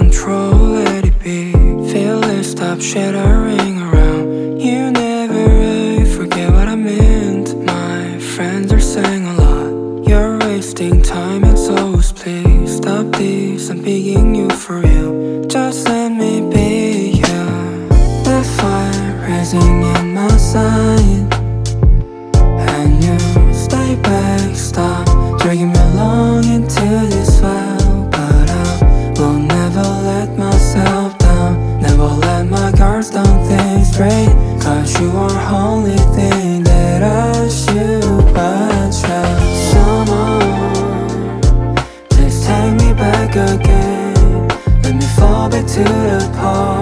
control, let it be. Feel it, stop shattering around. You never really forget what I meant. My friends are saying a lot. You're wasting time and souls, please stop this. I'm begging you for real, just let me be you. The fire rising in my side, and you stay back, stop dragging me along into this well. But I will never let myself down, never let my guards down, think straight. Cause you are only thing that I should trust. Someone, please take me back again. Let me fall back to the part